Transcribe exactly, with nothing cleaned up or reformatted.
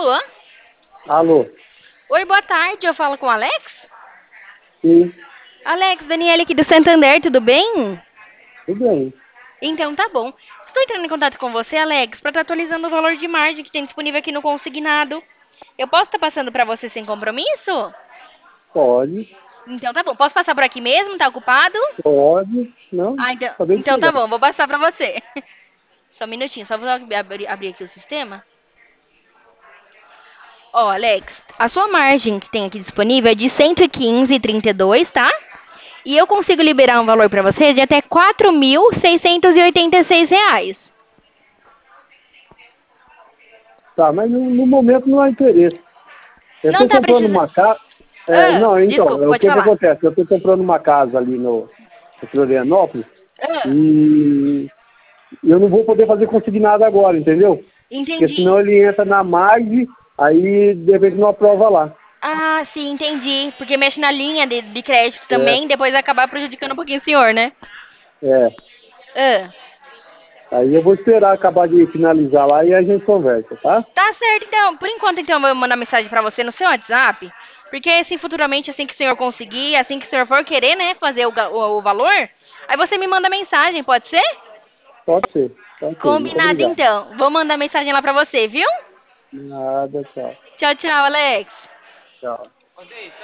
Alô? Alô? Oi, boa tarde. Eu falo com o Alex? Sim, Alex, Daniela aqui do Santander, tudo bem? tudo bem. Então tá bom. Estou entrando em contato com você, Alex, para estar atualizando o valor de margem que tem disponível aqui no consignado. Eu posso estar passando para você sem compromisso? Pode, Então tá bom. Posso passar por aqui mesmo? Tá ocupado? pode. Não, Ah, então, acabei de então tá chegar. bom. Vou passar para você. Só um minutinho, só vou abrir, abrir aqui o sistema. Ó, Alex, a sua margem que tem aqui disponível é de cento e quinze vírgula trinta e dois, tá? E eu consigo liberar um valor para você de até quatro mil seiscentos e oitenta e seis reais. Tá, mas no, no momento não há interesse. Eu Não estou tá comprando precisando. uma casa. É, Ah, não, então, desculpa, é, o pode que que falar. acontece? Eu estou comprando uma casa ali no, no Florianópolis Ah, e eu não vou poder fazer consignado agora, entendeu? Porque senão entendi. ele entra na margem, aí de repente não aprova lá. Ah, sim, entendi. Porque mexe na linha de, de crédito É, também, depois acabar prejudicando um pouquinho o senhor, né? é. Ah, Aí eu vou esperar acabar de finalizar lá e a gente conversa, tá? tá certo, então. Por enquanto, então, eu vou mandar mensagem para você no seu WhatsApp. Porque assim, futuramente, assim que o senhor conseguir, assim que o senhor for querer, né, fazer o, ga- o, o valor, aí você me manda mensagem, pode ser? Pode ser. Ok, muito Combinado, obrigado. então. Vou mandar mensagem lá para você, viu? Nada, tchau. Tchau, tchau, Alex. Tchau.